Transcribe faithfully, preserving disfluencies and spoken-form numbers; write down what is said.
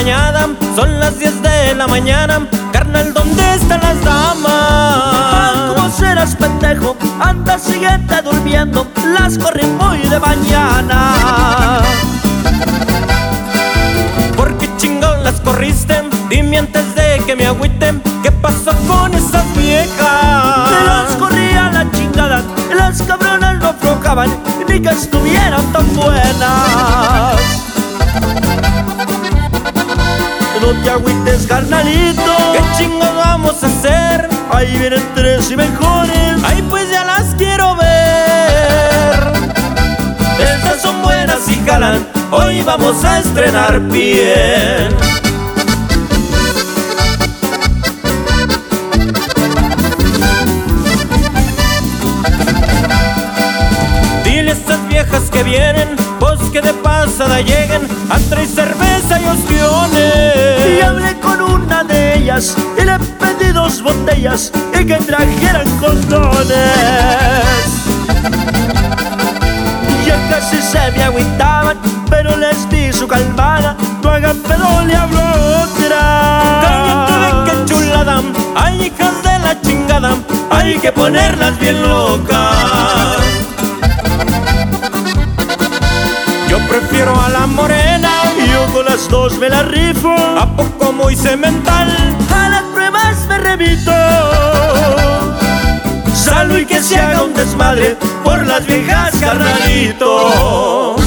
bañada, son las diez de la mañana. Carnal, ¿dónde están las damas? ¿Cómo serás pendejo? Anda, síguete durmiendo, las corrí muy de mañana. ¿Por qué chingón las corriste? Dime antes de que me agüite, ¿qué pasó con esas viejas? Me las corría la chingada, las cabronas no aflojaban, ni que estuvieran tan buenas. No te agüites, carnalito, ¿qué chingón vamos a hacer? ahí vienen tres y mejores. Ay, pues ya las quiero ver. Estas son buenas y jalan, hoy vamos a estrenar bien. Dile a estas viejas que vienen, pues que de pasada lleguen a traer cerveza y ostiones. Y hablé con una de ellas y le pedí dos botellas y que trajeran condones. Ya casi se me agüitaban, pero les di su calmada. No hagan pedo, le hablo otra. Cállate de qué chulada, ay hijas de la chingada, hay que ponerlas bien locas. Yo prefiero a la morena, y yo con las dos me la rifo. ¿a poco muy cemental? A las pruebas me remito. Salvo y que se haga un desmadre por las viejas, carnalito.